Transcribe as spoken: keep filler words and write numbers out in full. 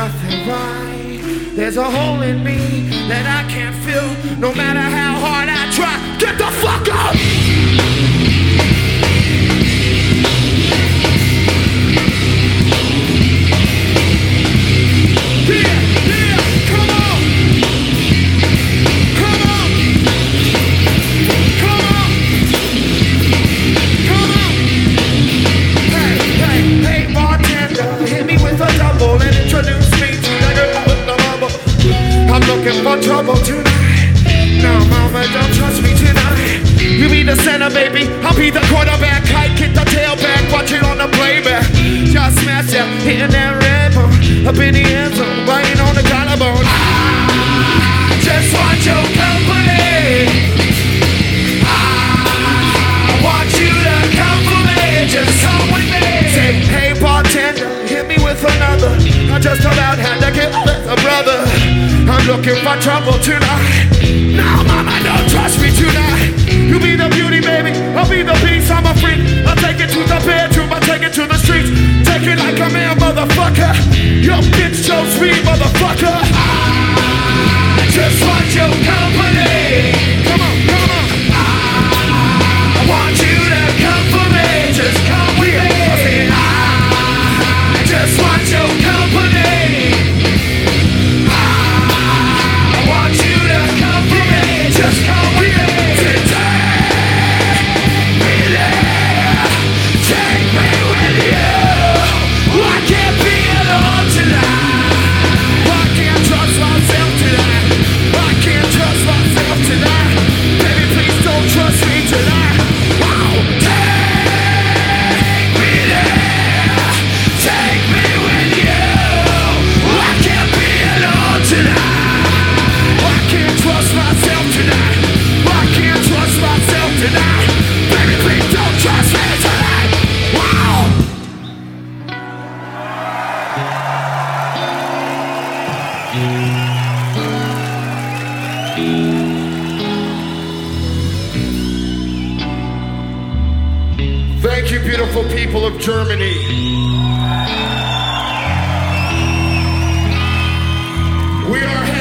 nothing right. There's a hole in me that I can't fill, no matter how hard I try. Get the fuck up! Looking for trouble tonight. No, mama, don't trust me tonight. You be the center, baby. I'll be the quarterback. Kite, kick the tailback. Watch it on the playback. Just smash ya, hitting that red bone. Up in the end zone, biting on the collarbone. I just want your company. I want you to come for me. Just come with me. Say, hey, bartender, hit me with another. I just about had to get with a brother. I'm looking for trouble tonight. No, mama, don't trust me tonight. You be the beauty, baby. I'll be the beast. I'm a freak. I'll take it to the bedroom. I'll take it to the streets. Take it like a man, motherfucker. Your bitch so sweet, motherfucker. I just want your company. Come on, come on. I want you to come for me. Just come with me. I just want your company. Just come with me today. Be there. Take me with you. I can't be alone tonight. I can't trust myself tonight. I can't trust myself tonight. Baby, please don't trust me tonight. Wow. Take me there. Take me with you. I can't be alone tonight. I can't trust myself tonight. I can't trust myself tonight. Baby, please don't trust me tonight. Wow. Thank you, beautiful people of Germany. We are